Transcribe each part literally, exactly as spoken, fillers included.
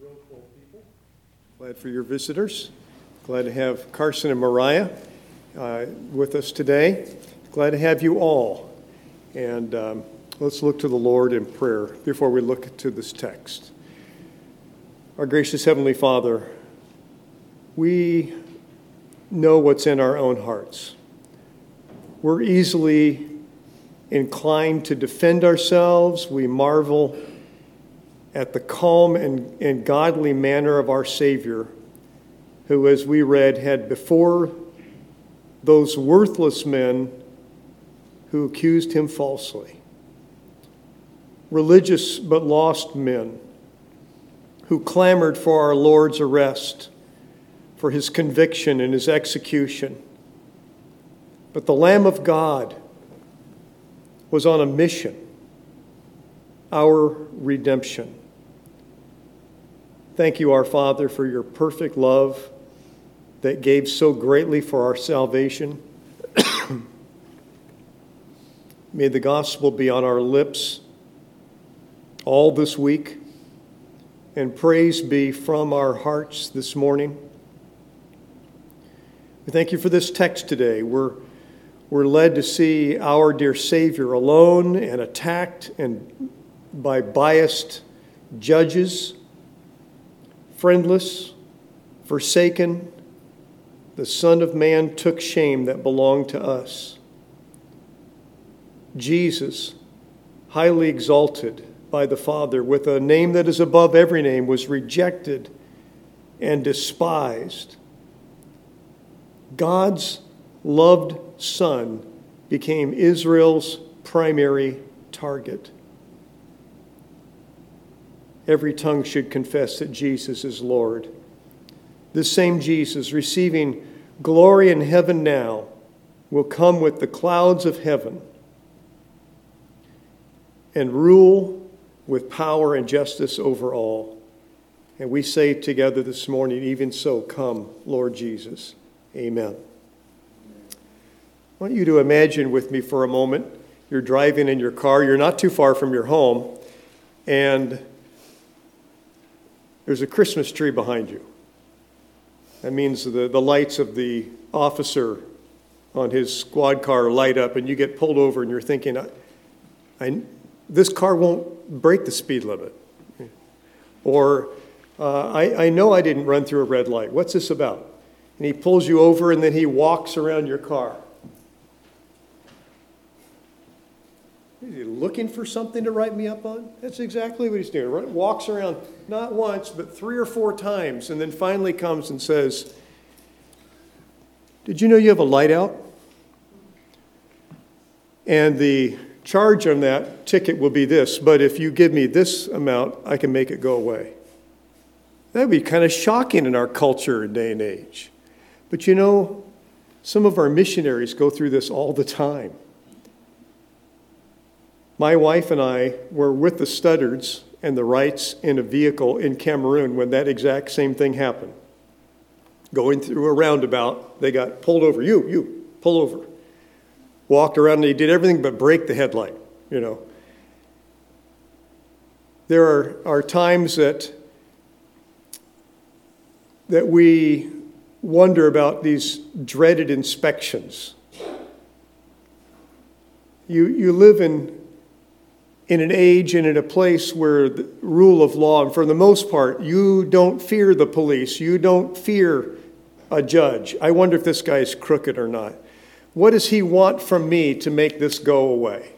Real cool people. Glad for your visitors. Glad to have Carson and Mariah uh, with us today. Glad to have you all. And um, let's look to the Lord in prayer before we look to this text. Our gracious Heavenly Father, we know what's in our own hearts. We're easily inclined to defend ourselves. We marvel at the calm and, and godly manner of our Savior, who, as we read, had before those worthless men who accused him falsely, religious but lost men who clamored for our Lord's arrest, for his conviction and his execution. But the Lamb of God was on a mission, our redemption. Thank you, our Father, for your perfect love that gave so greatly for our salvation. May the gospel be on our lips all this week, and praise be from our hearts this morning. We thank you for this text today. We're, we're led to see our dear Savior alone and attacked and by biased judges, friendless, forsaken. The Son of Man took shame that belonged to us. Jesus, highly exalted by the Father, with a name that is above every name, was rejected and despised. God's loved Son became Israel's primary target. Every tongue should confess that Jesus is Lord. This same Jesus, receiving glory in heaven now, will come with the clouds of heaven and rule with power and justice over all. And we say together this morning, even so, come, Lord Jesus. Amen. I want you to imagine with me for a moment, you're driving in your car, you're not too far from your home, and there's a Christmas tree behind you. That means the, the lights of the officer on his squad car light up, and you get pulled over, and you're thinking, I, I, this car won't break the speed limit. Or, uh, I, I know I didn't run through a red light. What's this about? And he pulls you over, and then he walks around your car. Is he looking for something to write me up on? That's exactly what he's doing. Right? Walks around not once, but three or four times, and then finally comes and says, did you know you have a light out? And the charge on that ticket will be this, but if you give me this amount, I can make it go away. That would be kind of shocking in our culture and day and age. But you know, some of our missionaries go through this all the time. My wife and I were with the Studdards and the Wrights in a vehicle in Cameroon when that exact same thing happened. Going through a roundabout, they got pulled over. You, you, pull over. Walked around, and they did everything but break the headlight, you know. There are, are times that, that we wonder about these dreaded inspections. You, you live in in an age and in a place where the rule of law, and for the most part, you don't fear the police. You don't fear a judge. I wonder if this guy is crooked or not. What does he want from me to make this go away?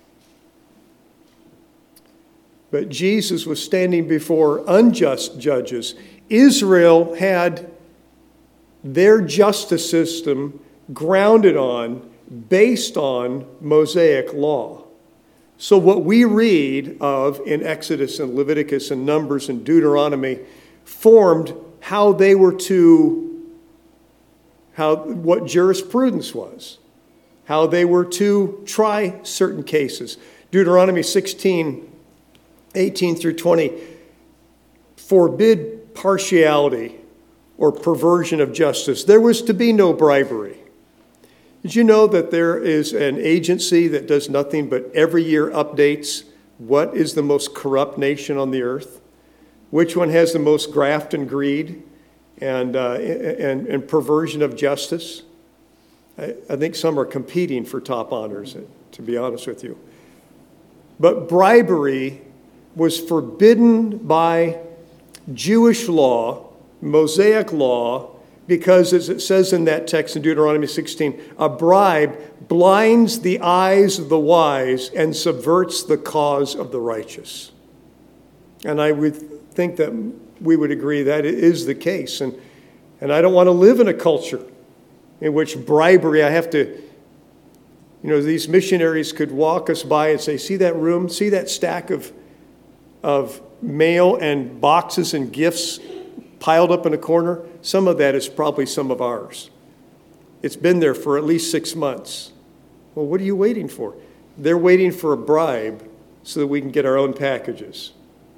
But Jesus was standing before unjust judges. Israel had their justice system grounded on, based on Mosaic law. So what we read of in Exodus and Leviticus and Numbers and Deuteronomy formed how they were to, how what jurisprudence was, how they were to try certain cases. Deuteronomy sixteen, eighteen through twenty forbid partiality or perversion of justice. There was to be no bribery. Did you know that there is an agency that does nothing but every year updates what is the most corrupt nation on the earth? Which one has the most graft and greed and, uh, and, and perversion of justice? I, I think some are competing for top honors, to be honest with you. But bribery was forbidden by Jewish law, Mosaic law, because as it says in that text in Deuteronomy sixteen, a bribe blinds the eyes of the wise and subverts the cause of the righteous. And I would think that we would agree that it is the case. And, and I don't want to live in a culture in which bribery, I have to, you know, these missionaries could walk us by and say, see that room, see that stack of, of mail and boxes and gifts piled up in a corner? Some of that is probably some of ours. It's been there for at least six months. Well, what are you waiting for? They're waiting for a bribe so that we can get our own packages.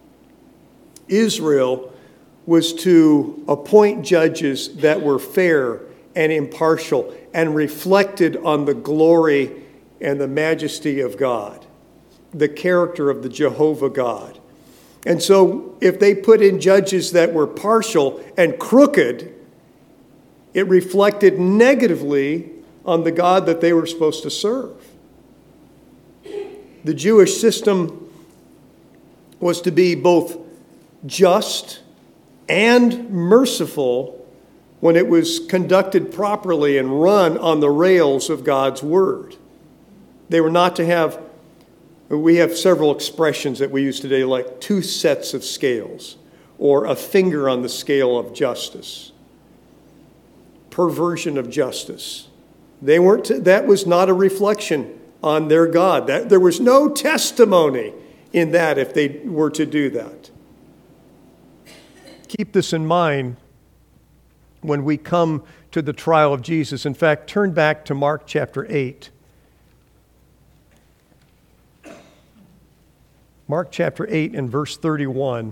Israel was to appoint judges that were fair and impartial and reflected on the glory and the majesty of God, the character of the Jehovah God. And so if they put in judges that were partial and crooked, it reflected negatively on the God that they were supposed to serve. The Jewish system was to be both just and merciful when it was conducted properly and run on the rails of God's word. They were not to have, we have several expressions that we use today, like two sets of scales or a finger on the scale of justice. Perversion of justice. They weren't, that was not a reflection on their God. That, there was no testimony in that if they were to do that. Keep this in mind when we come to the trial of Jesus. In fact, turn back to Mark chapter eight. Mark chapter eight and verse thirty-one.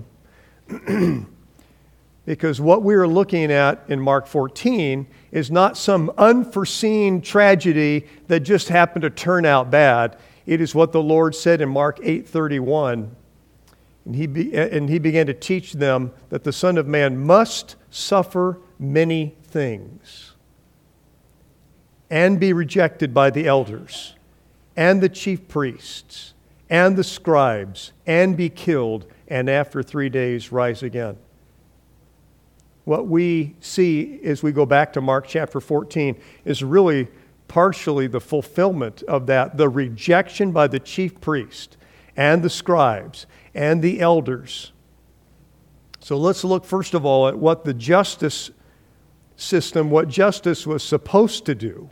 Because what we are looking at in Mark fourteen is not some unforeseen tragedy that just happened to turn out bad. It is what the Lord said in Mark eight thirty-one. And he, be, and he began to teach them that the Son of Man must suffer many things and be rejected by the elders and the chief priests and the scribes and be killed and after three days rise again. What we see as we go back to Mark chapter fourteen is really partially the fulfillment of that, the rejection by the chief priest and the scribes and the elders. So let's look first of all at what the justice system, what justice was supposed to do.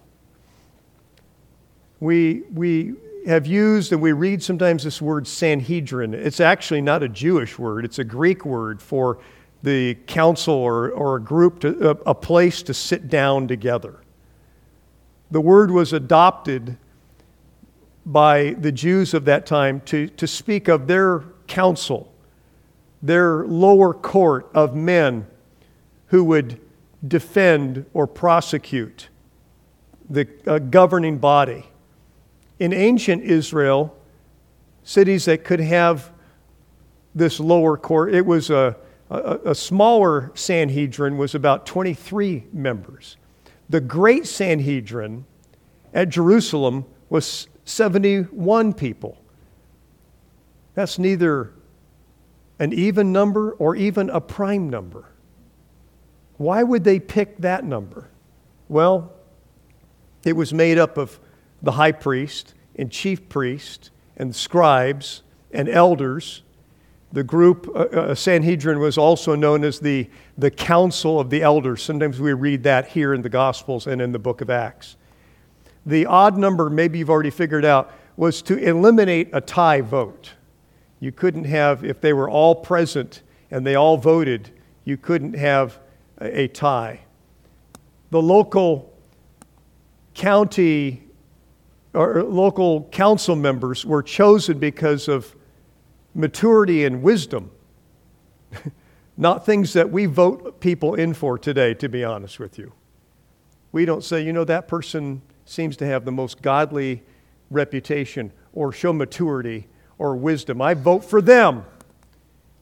We, we have used and we read sometimes this word Sanhedrin. It's actually not a Jewish word. It's a Greek word for the council or, or a group, to, a, a place to sit down together. The word was adopted by the Jews of that time to, to speak of their council, their lower court of men who would defend or prosecute the uh, governing body. In ancient Israel, cities that could have this lower court, it was a, a, a smaller Sanhedrin was about twenty-three members. The great Sanhedrin at Jerusalem was seventy-one people. That's neither an even number or even a prime number. Why would they pick that number? Well, it was made up of the high priest and chief priest and scribes and elders. The group, uh, Sanhedrin, was also known as the, the Council of the Elders. Sometimes we read that here in the Gospels and in the book of Acts. The odd number, maybe you've already figured out, was to eliminate a tie vote. You couldn't have, if they were all present and they all voted, you couldn't have a, a tie. The local county or local council members were chosen because of maturity and wisdom, not things that we vote people in for today, to be honest with you. We don't say, you know, that person seems to have the most godly reputation or show maturity or wisdom. I vote for them.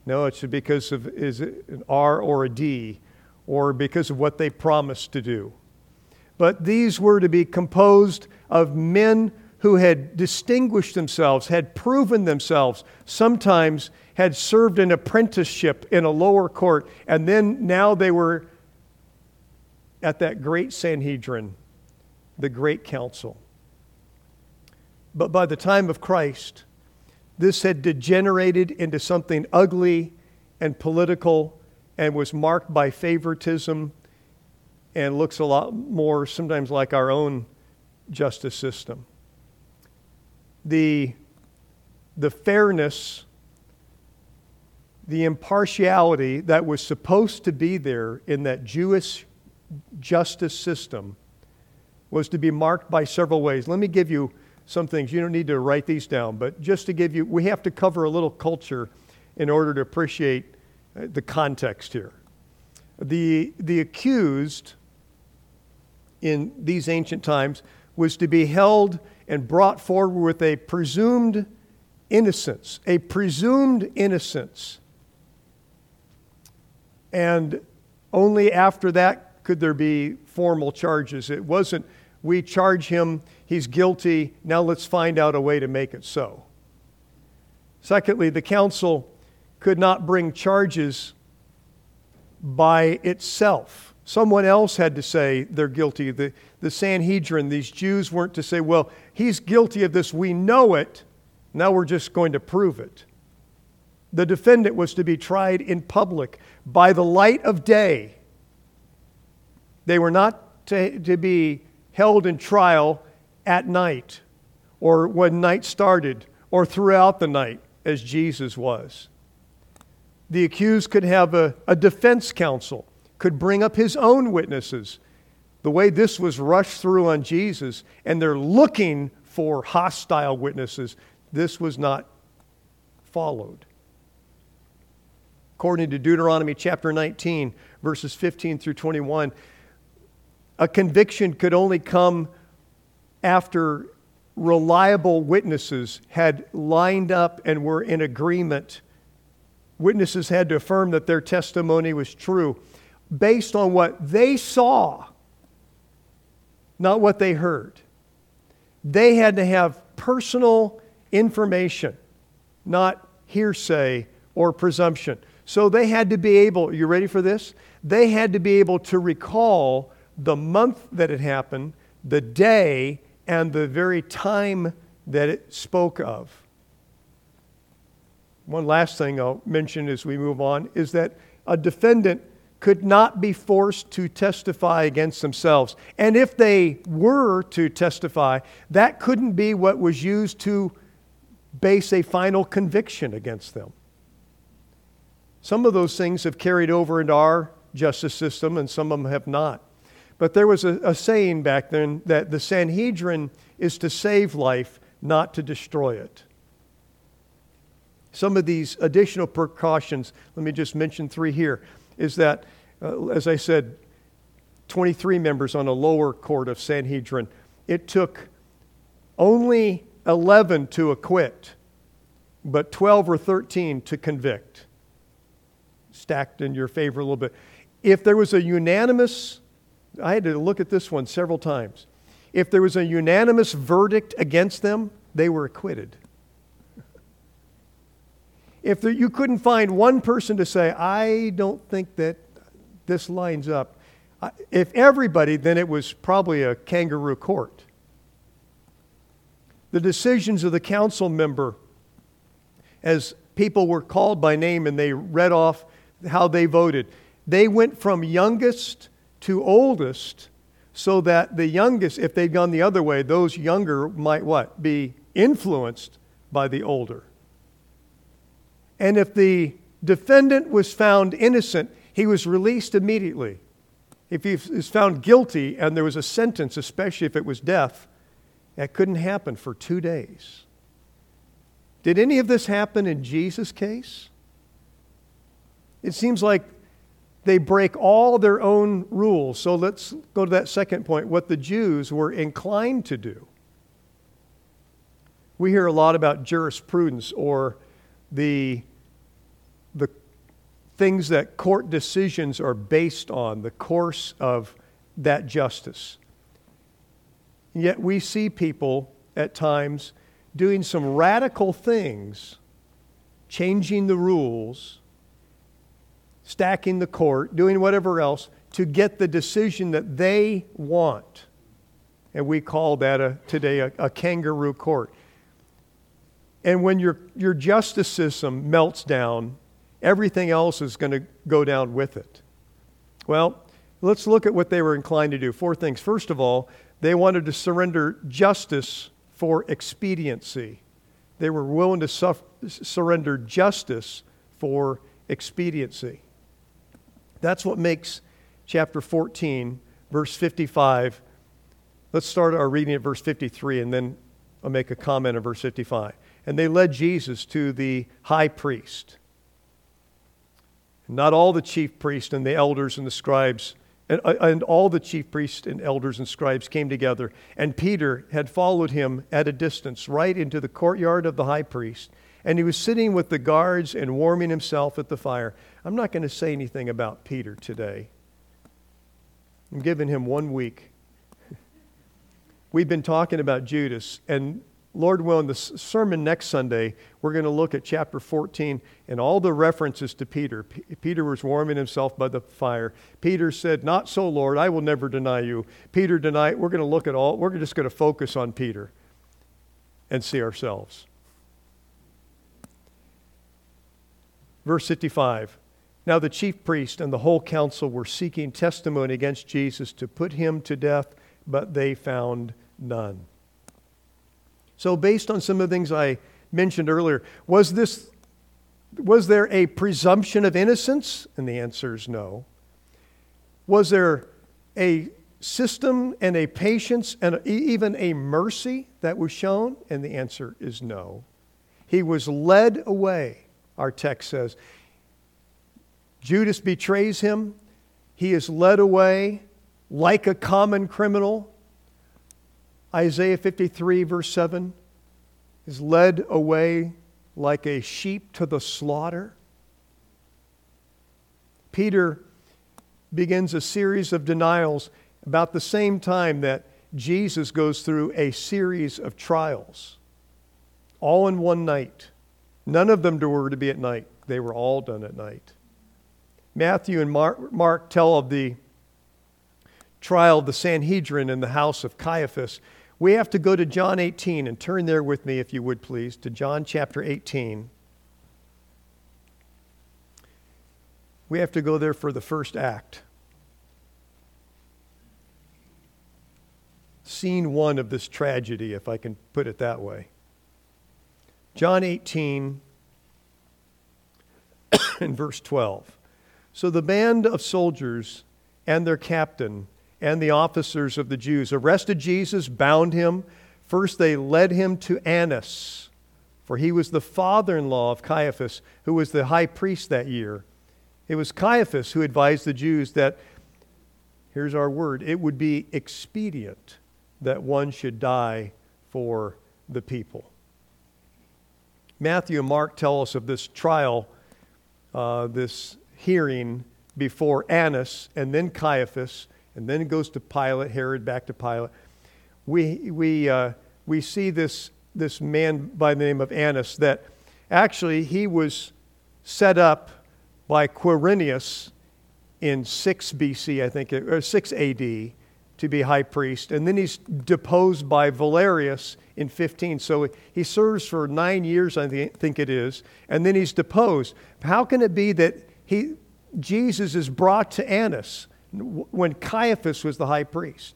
No, it's because of is it an R or a D, or because of what they promised to do. But these were to be composed of men who had distinguished themselves, had proven themselves, sometimes had served an apprenticeship in a lower court, and then now they were at that great Sanhedrin, the great council. But by the time of Christ, this had degenerated into something ugly and political and was marked by favoritism and looks a lot more sometimes like our own justice system. The, the fairness, the impartiality that was supposed to be there in that Jewish justice system was to be marked by several ways. Let me give you some things. You don't need to write these down, but just to give you, we have to cover a little culture in order to appreciate the context here. The, the accused in these ancient times was to be held and brought forward with a presumed innocence, a presumed innocence. And only after that could there be formal charges. It wasn't, we charge him, he's guilty, now let's find out a way to make it so. Secondly, the council could not bring charges by itself. Someone else had to say they're guilty. The, the Sanhedrin, these Jews weren't to say, well, he's guilty of this, we know it, now we're just going to prove it. The defendant was to be tried in public by the light of day. They were not to, to be held in trial at night or when night started or throughout the night as Jesus was. The accused could have a, a defense counsel, could bring up his own witnesses. The way this was rushed through on Jesus, and they're looking for hostile witnesses, this was not followed. According to Deuteronomy chapter nineteen, verses fifteen through twenty-one, a conviction could only come after reliable witnesses had lined up and were in agreement. Witnesses had to affirm that their testimony was true based on what they saw, not what they heard. They had to have personal information, not hearsay or presumption. So they had to be able, you ready for this? They had to be able to recall the month that it happened, the day, and the very time that it spoke of. One last thing I'll mention as we move on is that a defendant could not be forced to testify against themselves. And if they were to testify, that couldn't be what was used to base a final conviction against them. Some of those things have carried over into our justice system, and some of them have not. But there was a, a saying back then that the Sanhedrin is to save life, not to destroy it. Some of these additional precautions, let me just mention three here, is that, uh, as I said, twenty-three members on a lower court of Sanhedrin. It took only eleven to acquit, but twelve or thirteen to convict. Stacked in your favor a little bit. If there was a unanimous, I had to look at this one several times. If there was a unanimous verdict against them, they were acquitted. If there, you couldn't find one person to say, I don't think that this lines up. If everybody, then it was probably a kangaroo court. The decisions of the council member, as people were called by name and they read off how they voted, they went from youngest to oldest so that the youngest, if they'd gone the other way, those younger might what? Be influenced by the older. And if the defendant was found innocent, he was released immediately. If he was found guilty and there was a sentence, especially if it was death, that couldn't happen for two days. Did any of this happen in Jesus' case? It seems like they break all their own rules. So let's go to that second point, what the Jews were inclined to do. We hear a lot about jurisprudence or the, the things that court decisions are based on, the course of that justice. Yet we see people at times doing some radical things, changing the rules, stacking the court, doing whatever else to get the decision that they want. And we call that a, today a, a kangaroo court. And when your, your justice system melts down, everything else is going to go down with it. Well, let's look at what they were inclined to do. Four things. First of all, they wanted to surrender justice for expediency. They were willing to suffer, surrender justice for expediency. That's what makes chapter fourteen, verse fifty-five. Let's start our reading at verse fifty-three, and then I'll make a comment on verse fifty-five. And they led Jesus to the high priest. Not all the chief priests and the elders and the scribes, and, and all the chief priests and elders and scribes came together. And Peter had followed him at a distance, right into the courtyard of the high priest. And he was sitting with the guards and warming himself at the fire. I'm not going to say anything about Peter today. I'm giving him one week. We've been talking about Judas, and Lord willing, the sermon next Sunday, we're going to look at chapter fourteen and all the references to Peter. P- Peter was warming himself by the fire. Peter said, "Not so, Lord, I will never deny you." Peter denied. We're going to look at all, we're just going to focus on Peter and see ourselves. Verse fifty-five. Now the chief priest and the whole council were seeking testimony against Jesus to put him to death, but they found none. So based on some of the things I mentioned earlier, was this, was there a presumption of innocence? And the answer is no. Was there a system and a patience and even a mercy that was shown? And the answer is no. He was led away, our text says. Judas betrays him. He is led away like a common criminal. Isaiah fifty-three, verse seven, is led away like a sheep to the slaughter. Peter begins a series of denials about the same time that Jesus goes through a series of trials, all in one night. None of them were to be at night. They were all done at night. Matthew and Mark, Mark tell of the trial of the Sanhedrin in the house of Caiaphas. We have to go to John eighteen, and turn there with me, if you would please, to John chapter eighteen. We have to go there for the first act. Scene one of this tragedy, if I can put it that way. John eighteen and verse twelve. So the band of soldiers and their captain and the officers of the Jews arrested Jesus, bound him. First they led him to Annas, for he was the father-in-law of Caiaphas, who was the high priest that year. It was Caiaphas who advised the Jews that, here's our word, it would be expedient that one should die for the people. Matthew and Mark tell us of this trial, uh, this hearing before Annas and then Caiaphas, and then it goes to Pilate, Herod, back to Pilate. We we uh, we see this this man by the name of Annas, that actually he was set up by Quirinius in six B C, I think, or six A D, to be high priest, and then he's deposed by Valerius in fifteen. So he serves for nine years, I think it is, and then he's deposed. How can it be that he Jesus is brought to Annas when Caiaphas was the high priest?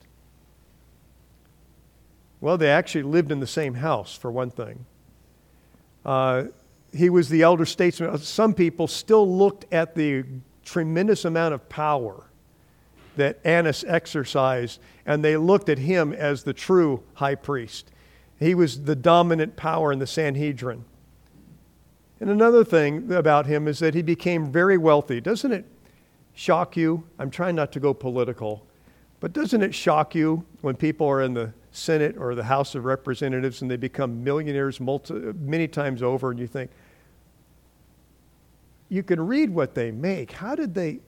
Well, they actually lived in the same house, for one thing. Uh, he was the elder statesman. Some people still looked at the tremendous amount of power that Annas exercised, and they looked at him as the true high priest. He was the dominant power in the Sanhedrin. And another thing about him is that he became very wealthy. Doesn't it shock you? I'm trying not to go political, but doesn't it shock you when people are in the Senate or the House of Representatives and they become millionaires multi, many times over, and you think, you can read what they make. How did they,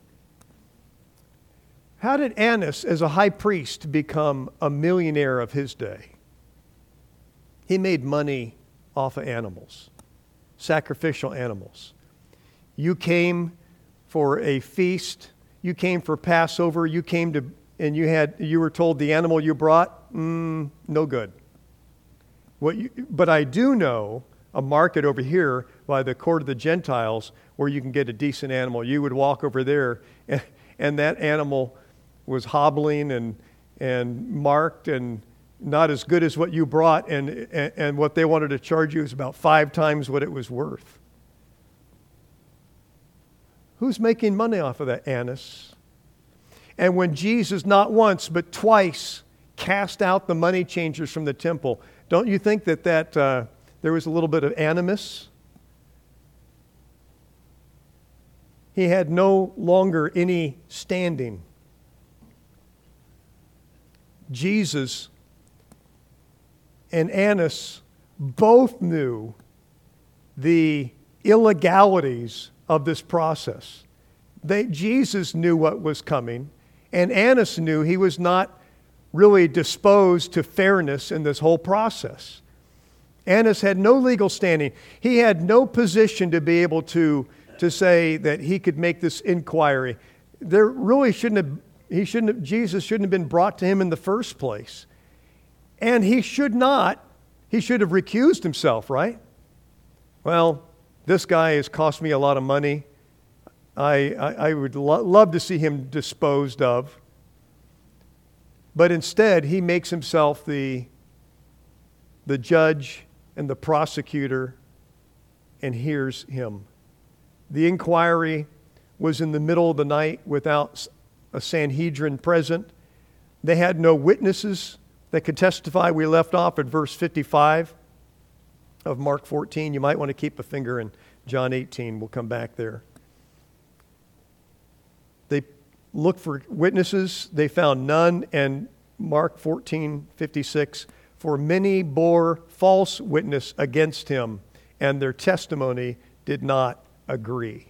how did Annas, as a high priest, become a millionaire of his day? He made money off of animals, sacrificial animals. You came for a feast, you came for Passover, you came to, and you had, you were told the animal you brought, mm, no good. What you, but I do know a market over here by the court of the Gentiles where you can get a decent animal. You would walk over there, and, and that animal was hobbling and and marked and not as good as what you brought, and, and, and what they wanted to charge you is about five times what it was worth. Who's making money off of that? Annas. And when Jesus not once but twice cast out the money changers from the temple, don't you think that, that uh, there was a little bit of animus? He had no longer any standing. Jesus and Annas both knew the illegalities of this process. They, Jesus knew what was coming, and Annas knew he was not really disposed to fairness in this whole process. Annas had no legal standing. He had no position to be able to, to say that he could make this inquiry. There really shouldn't have, he shouldn't have, Jesus shouldn't have been brought to him in the first place. And he should not, he should have recused himself, right? Well, this guy has cost me a lot of money. I, I, I would lo- love to see him disposed of. But instead, he makes himself the, the judge and the prosecutor and hears him. The inquiry was in the middle of the night without a Sanhedrin present. They had no witnesses that could testify. We left off at verse fifty-five of Mark fourteen. You might want to keep a finger in John eighteen. We'll come back there. They looked for witnesses. They found none. And Mark fourteen fifty-six, for many bore false witness against him, and their testimony did not agree.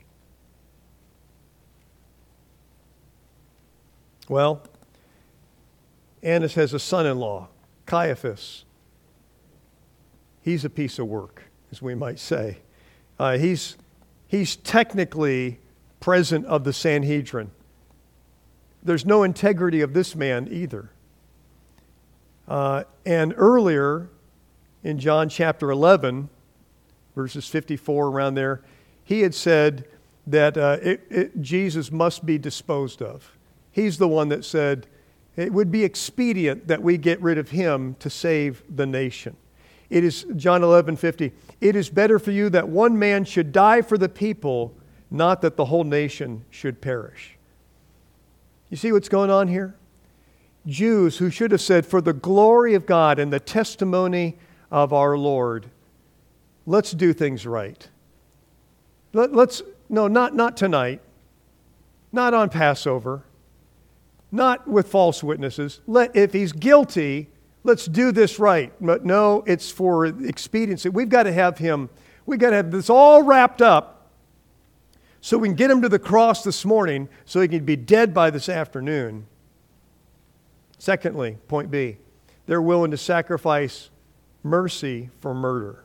Well, Annas has a son-in-law, Caiaphas. He's a piece of work, as we might say. Uh, he's, he's technically president of the Sanhedrin. There's no integrity of this man either. Uh, and earlier in John chapter eleven, verses fifty-four, around there, he had said that uh, it, it, Jesus must be disposed of. He's the one that said, it would be expedient that we get rid of him to save the nation. It is, John eleven fifty, it is better for you that one man should die for the people, not that the whole nation should perish. You see what's going on here? Jews who should have said, for the glory of God and the testimony of our Lord, let's do things right. Let, let's, no, not, not tonight, not on Passover, not with false witnesses. Let, if he's guilty, let's do this right. But no, it's for expediency. We've got to have him, we've got to have this all wrapped up so we can get him to the cross this morning so he can be dead by this afternoon. Secondly, point B, they're willing to sacrifice mercy for murder.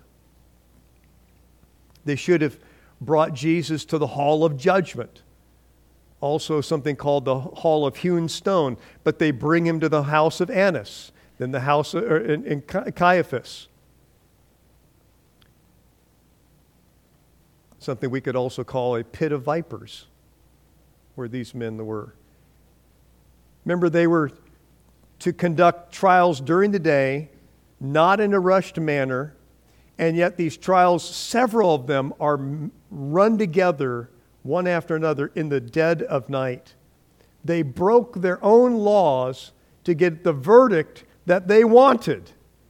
They should have brought Jesus to the hall of judgment. Also something called the hall of hewn stone, but they bring him to the house of Annas, then the house of, or in, in Caiaphas. Something we could also call a pit of vipers, where these men were. Remember, they were to conduct trials during the day, not in a rushed manner, and yet these trials, several of them are run together one after another in the dead of night. They broke their own laws to get the verdict that they wanted.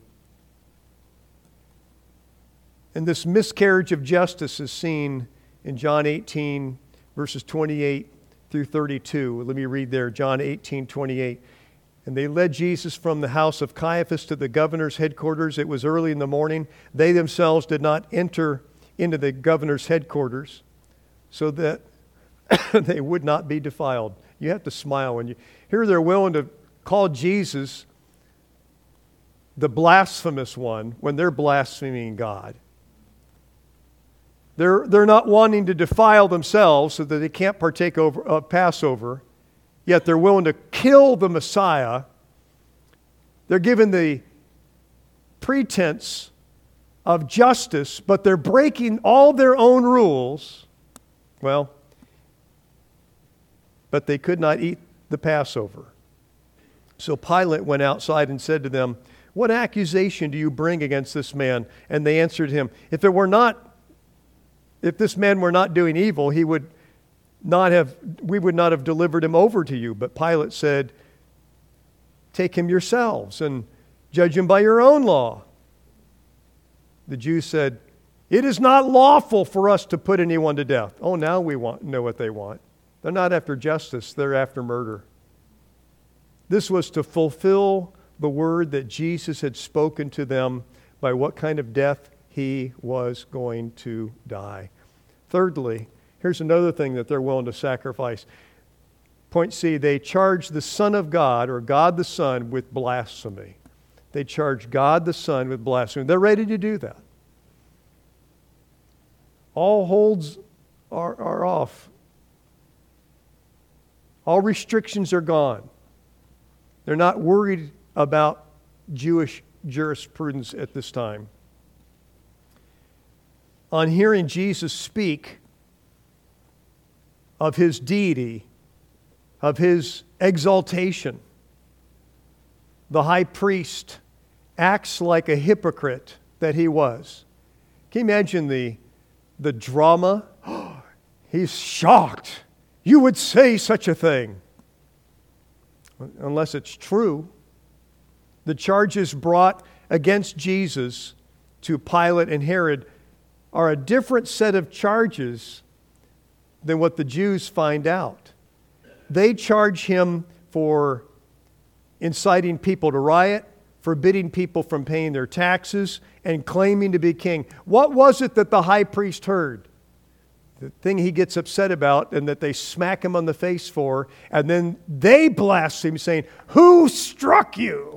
And this miscarriage of justice is seen in John eighteen, verses twenty-eight through thirty-two. Let me read there, John eighteen, twenty-eight. And they led Jesus from the house of Caiaphas to the governor's headquarters. It was early in the morning. They themselves did not enter into the governor's headquarters. so that they would not be defiled. You have to smile when you hear they're willing to call Jesus the blasphemous one when they're blaspheming God. They're, they're not wanting to defile themselves so that they can't partake of uh, Passover, yet they're willing to kill the Messiah. They're given the pretense of justice, but they're breaking all their own rules. Well, but they could not eat the Passover. So Pilate went outside and said to them, "What accusation do you bring against this man?" And they answered him, "If it were not If this man were not doing evil, he would not have, we would not have delivered him over to you." But Pilate said, "Take him yourselves and judge him by your own law." The Jews said, "It is not lawful for us to put anyone to death." Oh, now we want know what they want. They're not after justice, they're after murder. This was to fulfill the word that Jesus had spoken to them by what kind of death he was going to die. Thirdly, here's another thing that they're willing to sacrifice. Point C, they charge the Son of God, or God the Son, with blasphemy. They charge God the Son with blasphemy. They're ready to do that. All holds are, are off. All restrictions are gone. They're not worried about Jewish jurisprudence at this time. On hearing Jesus speak of his deity, of his exaltation, the high priest acts like a hypocrite that he was. Can you imagine the, the drama? He's shocked. You would say such a thing. Unless it's true. The charges brought against Jesus to Pilate and Herod are a different set of charges than what the Jews find out. They charge him for inciting people to riot, forbidding people from paying their taxes, and claiming to be king. What was it that the high priest heard? The thing he gets upset about and that they smack him on the face for, and then they blaspheme, saying, "Who struck you?"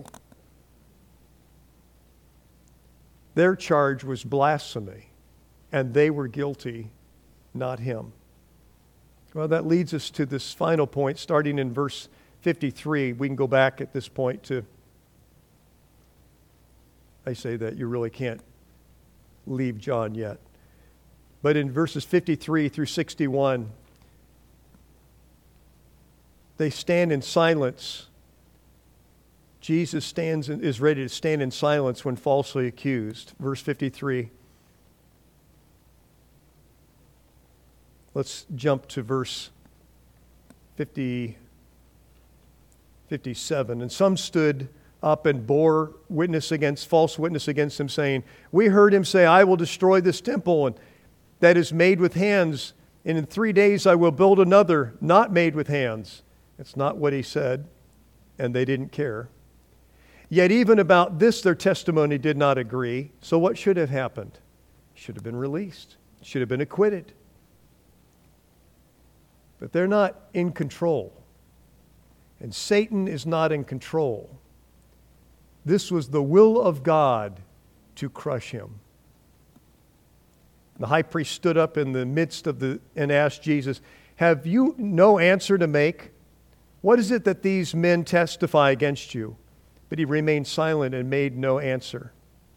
Their charge was blasphemy. And they were guilty, not him. Well, that leads us to this final point, starting in verse fifty-three. We can go back at this point to, I say that you really can't leave John yet. But in verses fifty-three through sixty-one, they stand in silence. Jesus stands and is ready to stand in silence when falsely accused. Verse fifty-three. Let's jump to verse fifty, fifty-seven. And some stood up and bore witness against, false witness against him, saying, "We heard him say, 'I will destroy this temple and that is made with hands, and in three days I will build another not made with hands.'" That's not what he said, and they didn't care. Yet even about this their testimony did not agree. So what should have happened? Should have been released. Should have been acquitted. But they're not in control. And Satan is not in control. This was the will of God to crush him. The high priest stood up in the midst of the and asked Jesus, "Have you no answer to make? What is it that these men testify against you?" But he remained silent and made no answer.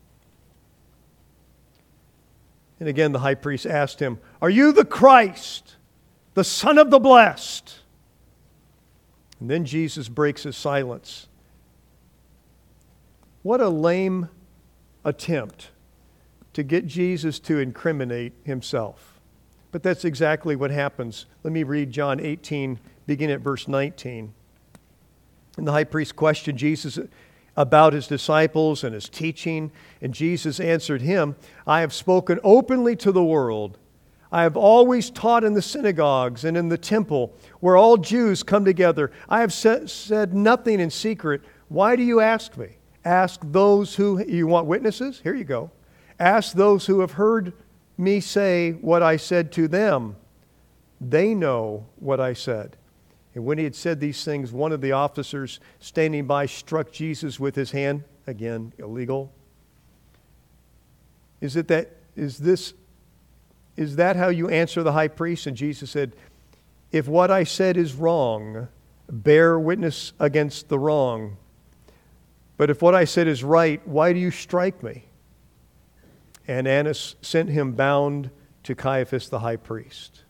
And again the high priest asked him, "Are you the Christ, the Son of the Blessed?" And then Jesus breaks his silence. What a lame attempt to get Jesus to incriminate himself. But that's exactly what happens. Let me read John eighteen, begin at verse nineteen. And the high priest questioned Jesus about his disciples and his teaching, and Jesus answered him, "I have spoken openly to the world. I have always taught in the synagogues and in the temple where all Jews come together. I have said, said nothing in secret. Why do you ask me? Ask those who, you want witnesses? Here you go. Ask those who have heard me say what I said to them. They know what I said." And when he had said these things, one of the officers standing by struck Jesus with his hand. Again, illegal. Is it that, is this, is that how you answer the high priest? And Jesus said, "If what I said is wrong, bear witness against the wrong. But if what I said is right, why do you strike me?" And Annas sent him bound to Caiaphas the high priest.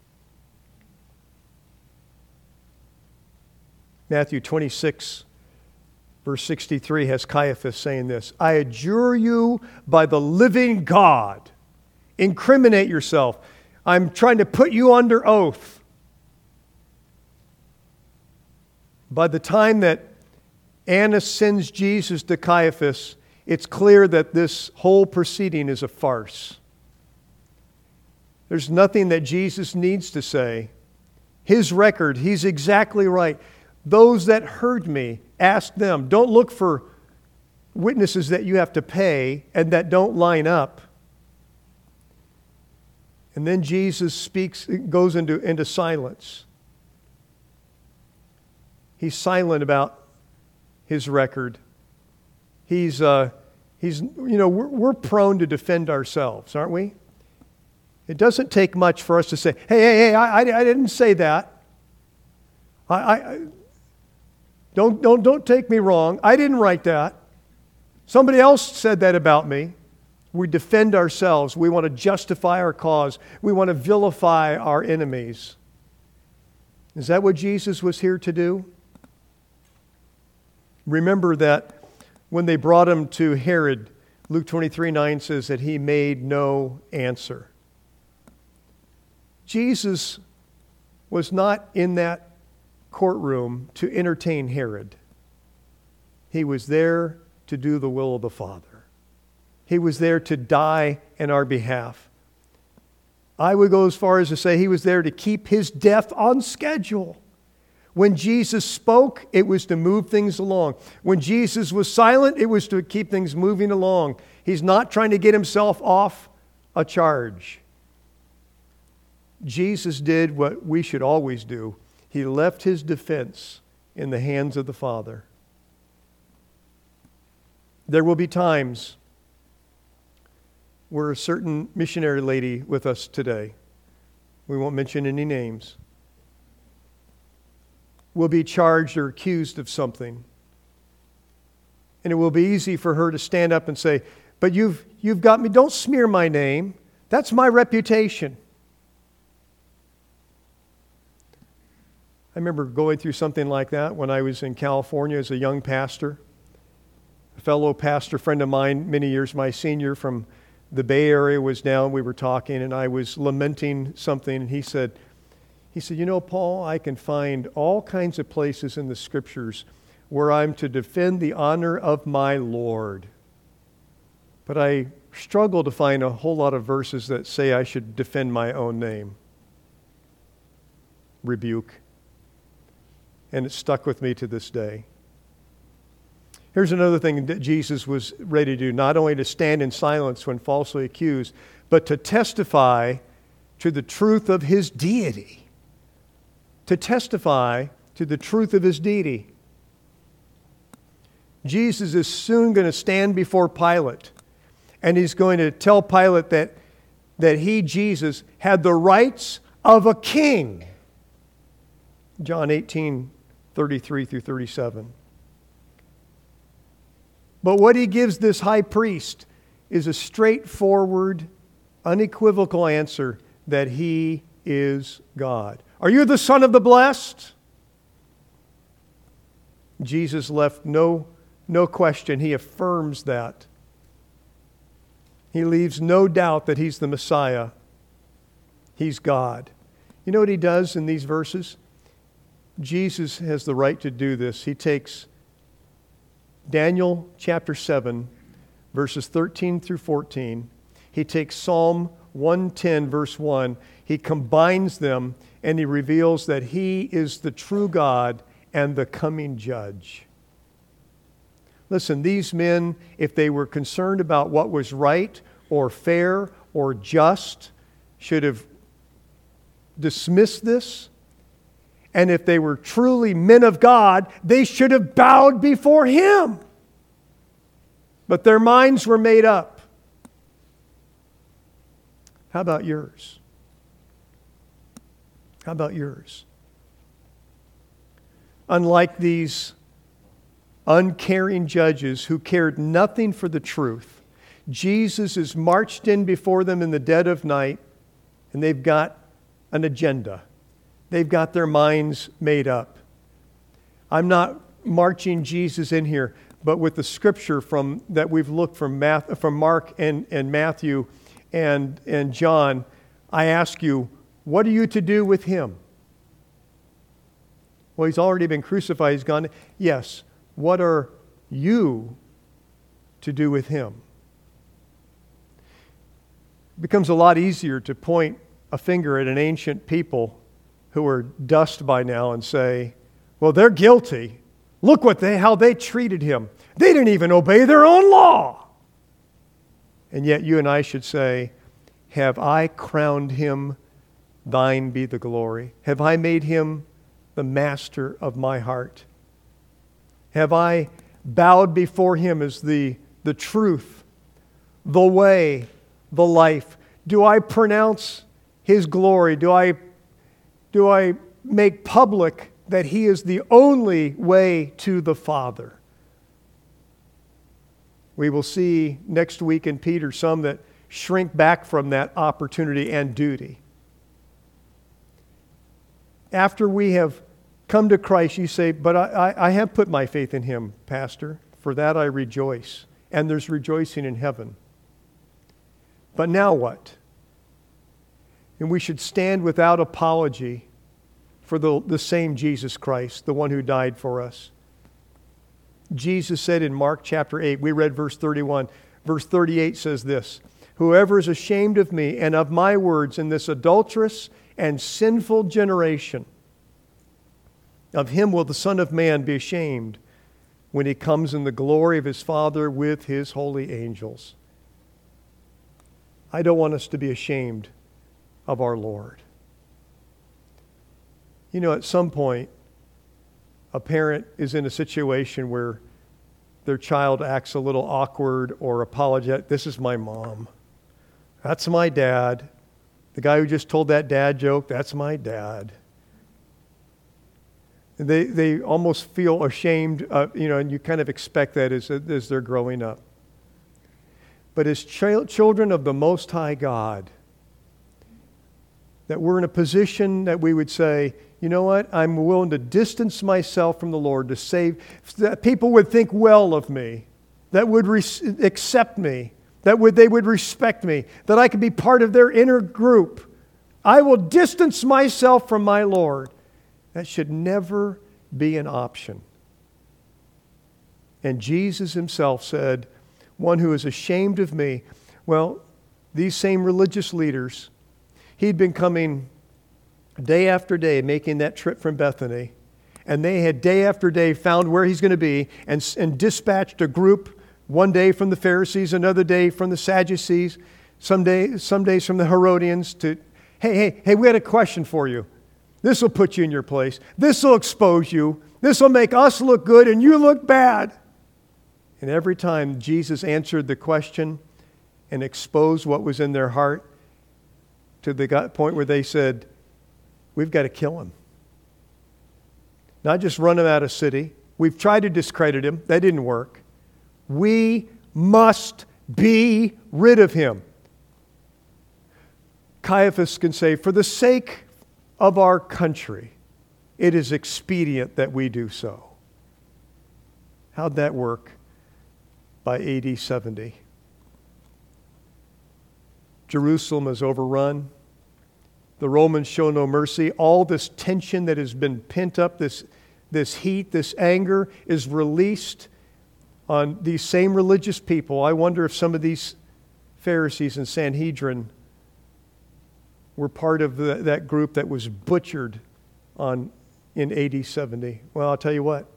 Matthew twenty-six, verse sixty-three has Caiaphas saying this, "I adjure you by the living God, incriminate yourself. I'm trying to put you under oath." By the time that Annas sends Jesus to Caiaphas, it's clear that this whole proceeding is a farce. There's nothing that Jesus needs to say. His record, he's exactly right. "Those that heard me, ask them." Don't look for witnesses that you have to pay and that don't line up. And then Jesus speaks, goes into, into silence. He's silent about his record. He's, uh, he's you know, we're, we're prone to defend ourselves, aren't we? It doesn't take much for us to say, "Hey, hey, hey, I, I, I didn't say that. I, I, don't, don't, don't take me wrong. I didn't write that. Somebody else said that about me." We defend ourselves. We want to justify our cause. We want to vilify our enemies. Is that what Jesus was here to do? Remember that when they brought him to Herod, Luke twenty-three nine says that he made no answer. Jesus was not in that courtroom to entertain Herod. He was there to do the will of the Father. He was there to die in our behalf. I would go as far as to say he was there to keep his death on schedule. When Jesus spoke, it was to move things along. When Jesus was silent, it was to keep things moving along. He's not trying to get himself off a charge. Jesus did what we should always do. He left his defense in the hands of the Father. There will be times where a certain missionary lady with us today, we won't mention any names, will be charged or accused of something. And it will be easy for her to stand up and say, "But you've, you've got me, don't smear my name. That's my reputation." I remember going through something like that when I was in California as a young pastor. A fellow pastor friend of mine, many years my senior from the Bay Area, was down. We were talking, and I was lamenting something, and he said, he said, "You know, Paul, I can find all kinds of places in the Scriptures where I'm to defend the honor of my Lord. But I struggle to find a whole lot of verses that say I should defend my own name." Rebuke. And it stuck with me to this day. Here's another thing that Jesus was ready to do, not only to stand in silence when falsely accused, but to testify to the truth of his deity. To testify to the truth of his deity. Jesus is soon going to stand before Pilate, and he's going to tell Pilate that, that he, Jesus, had the rights of a king. John eighteen, thirty-three through thirty-seven. But what he gives this high priest is a straightforward, unequivocal answer that he is God. "Are you the Son of the Blessed?" Jesus left no, no question. He affirms that. He leaves no doubt that he's the Messiah. He's God. You know what he does in these verses? Jesus has the right to do this. He takes Daniel chapter seven, verses thirteen through fourteen. He takes Psalm one ten, verse one. He combines them, and he reveals that he is the true God and the coming judge. Listen, these men, if they were concerned about what was right or fair or just, should have dismissed this. And if they were truly men of God, they should have bowed before him. But their minds were made up. How about yours? How about yours? Unlike these uncaring judges who cared nothing for the truth, Jesus is marched in before them in the dead of night, and they've got an agenda. They've got their minds made up. I'm not marching Jesus in here, but with the scripture from that we've looked from Math, from Mark and, and Matthew and, and John, I ask you, what are you to do with him? Well, he's already been crucified. He's gone. Yes. What are you to do with him? It becomes a lot easier to point a finger at an ancient people who are dust by now and say, well, they're guilty. Look what they, how they treated him. They didn't even obey their own law. And yet you and I should say, have I crowned him? Thine be the glory. Have I made him the master of my heart? Have I bowed before him as the, the truth, the way, the life? Do I pronounce his glory? Do I, do I make public that he is the only way to the Father? We will see next week in Peter some that shrink back from that opportunity and duty. After we have come to Christ, you say, but I, I, I have put my faith in him, Pastor. For that I rejoice. And there's rejoicing in heaven. But now what? And we should stand without apology for the, the same Jesus Christ, the one who died for us. Jesus said in Mark chapter eight, we read verse thirty-one. Verse thirty-eight says this, whoever is ashamed of me and of my words in this adulterous and sinful generation, of him will the Son of Man be ashamed when he comes in the glory of his Father with his holy angels. I don't want us to be ashamed of our Lord. You know, at some point, a parent is in a situation where their child acts a little awkward or apologetic. This is my mom. That's my dad. The guy who just told that dad joke, that's my dad. They they almost feel ashamed, uh, you know, and you kind of expect that as, as they're growing up. But as ch- children of the Most High God, that we're in a position that we would say, you know what, I'm willing to distance myself from the Lord to save, that people would think well of me, that would re- accept me, that would they would respect me, that I could be part of their inner group. I will distance myself from my Lord. That should never be an option. And Jesus himself said, one who is ashamed of me. Well, these same religious leaders, he'd been coming day after day, making that trip from Bethany. And they had day after day found where he's going to be and, and dispatched a group, one day from the Pharisees, another day from the Sadducees, some, day, some days from the Herodians to, hey, hey, hey, we had a question for you. This will put you in your place. This will expose you. This will make us look good and you look bad. And every time Jesus answered the question and exposed what was in their heart to the point where they said, we've got to kill him. Not just run him out of city. We've tried to discredit him. That didn't work. We must be rid of him. Caiaphas can say, for the sake of our country, it is expedient that we do so. How'd that work by A D seventy? Jerusalem is overrun. The Romans show no mercy. All this tension that has been pent up, this, this heat, this anger is released on these same religious people. I wonder if some of these Pharisees and Sanhedrin were part of the, that group that was butchered on in A D seventy. Well, I'll tell you what.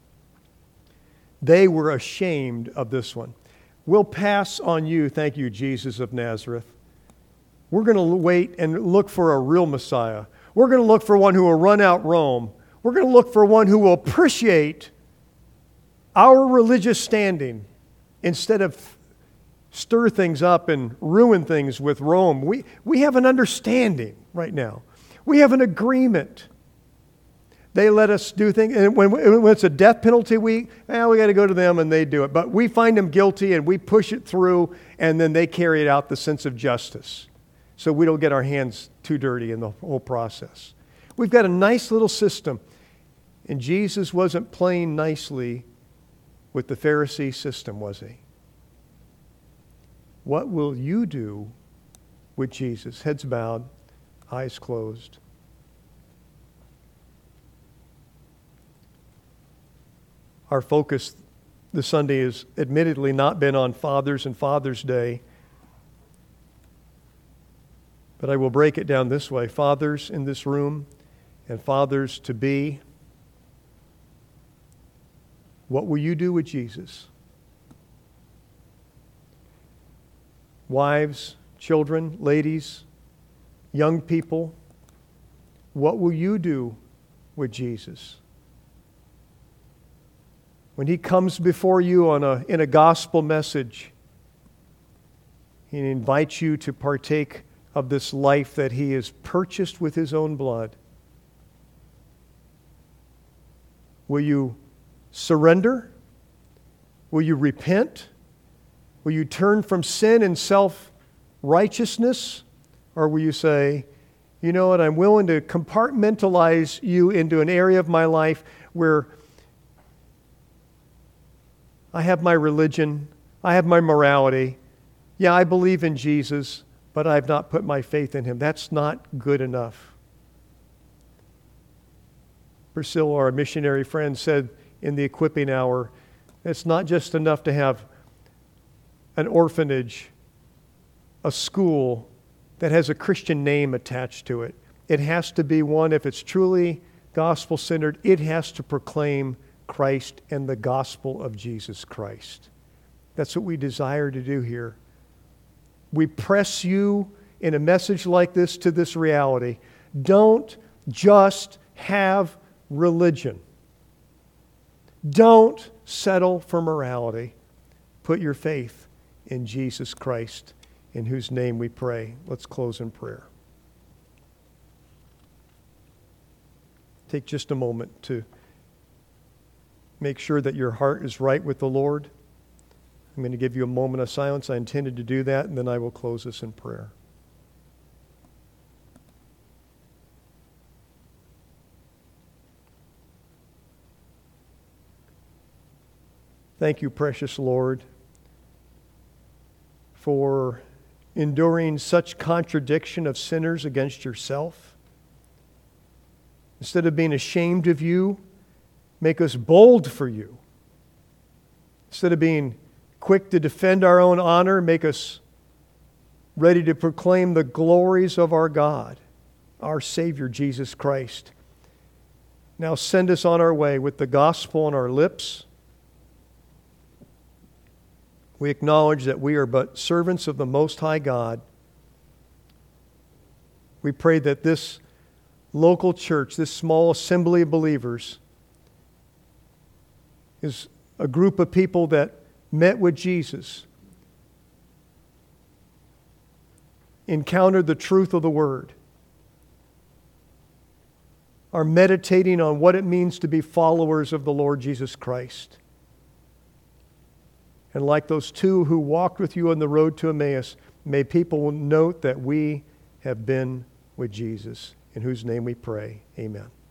They were ashamed of this one. We'll pass on you, thank you, Jesus of Nazareth. We're going to wait and look for a real Messiah. We're going to look for one who will run out Rome. We're going to look for one who will appreciate our religious standing instead of stir things up and ruin things with Rome. We, we have an understanding right now. We have an agreement. They let us do things, and when, when it's a death penalty, we, eh, we got to go to them and they do it. But we find them guilty and we push it through, and then they carry it out the sense of justice. So we don't get our hands too dirty in the whole process. We've got a nice little system, and Jesus wasn't playing nicely with the Pharisee system, was he? What will you do with Jesus? Heads bowed, eyes closed. Our focus this Sunday has admittedly not been on Fathers and Father's Day, but I will break it down this way. Fathers in this room and fathers to be, what will you do with Jesus? Wives, children, ladies, young people, what will you do with Jesus? When he comes before you on a, in a gospel message, he invites you to partake of this life that he has purchased with his own blood. Will you surrender? Will you repent? Will you turn from sin and self-righteousness? Or will you say, you know what, I'm willing to compartmentalize you into an area of my life where I have my religion, I have my morality. Yeah, I believe in Jesus, but I've not put my faith in him. That's not good enough. Priscilla, our missionary friend, said in the equipping hour, it's not just enough to have an orphanage, a school that has a Christian name attached to it. It has to be one, if it's truly gospel-centered, it has to proclaim Christ and the gospel of Jesus Christ. That's what we desire to do here. We press you in a message like this to this reality. Don't just have religion. Don't settle for morality. Put your faith in Jesus Christ, in whose name we pray. Let's close in prayer. Take just a moment to make sure that your heart is right with the Lord. I'm going to give you a moment of silence. I intended to do that, and then I will close this in prayer. Thank you, precious Lord, for enduring such contradiction of sinners against yourself. Instead of being ashamed of you, make us bold for you. Instead of being quick to defend our own honor, make us ready to proclaim the glories of our God, our Savior, Jesus Christ. Now send us on our way with the gospel on our lips. We acknowledge that we are but servants of the Most High God. We pray that this local church, this small assembly of believers, is a group of people that met with Jesus, encountered the truth of the Word, are meditating on what it means to be followers of the Lord Jesus Christ. And like those two who walked with you on the road to Emmaus, may people note that we have been with Jesus, in whose name we pray. Amen.